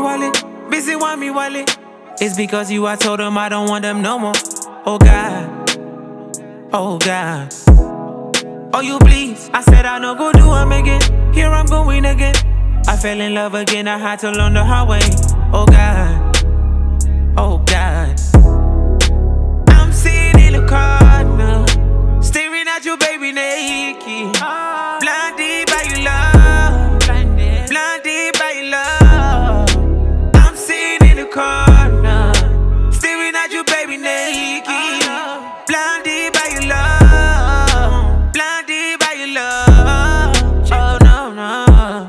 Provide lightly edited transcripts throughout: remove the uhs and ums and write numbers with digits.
wallet, busy want me wallet. It's because you I told them I don't want them no more. Oh God, oh God. Oh you please, I said I no go do them again. Here I'm going again. I fell in love again, I had to learn the hard way. Oh God, oh God. I'm sitting in the corner, staring at you baby naked. Blinded by your love, blinded by your love. I'm sitting in the corner, staring at you baby naked. Blinded by your love, blinded by your love. Oh no, no.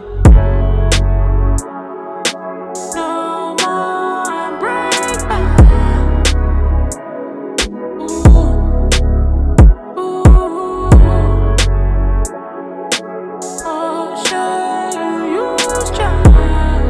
No more breakback. Oh, sure you try.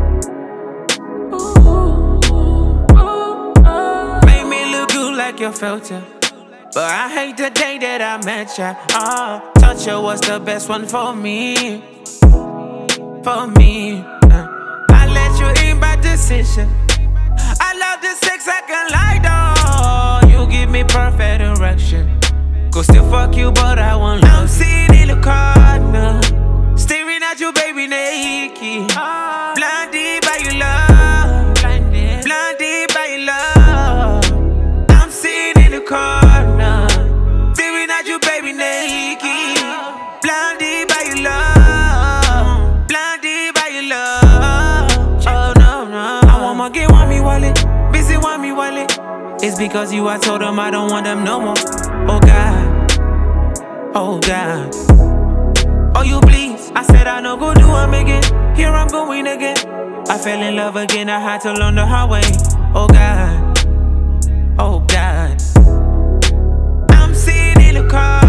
Made me look good like your filter. But I hate the day that I met ya. Oh, touch ya was the best one for me. For me. I let you in by decision. I love the sex I can lie down. You give me perfect erection. Go still fuck you, but I won't love. I'm sitting in the corner, staring at you, baby, naked. Blinded by your love, blinded by your love. I'm sitting in the corner, staring at you, baby, naked. Blinded by your love, blinded by your love. Oh no, no. I want more, get want me wallet, busy want me wallet. It's because you I told them I don't want them no more. Oh God, oh God. Oh you please, I said I no go do them again. Here I'm going again. I fell in love again, I had to learn the hard way. Oh God, oh God. I'm sitting in the car.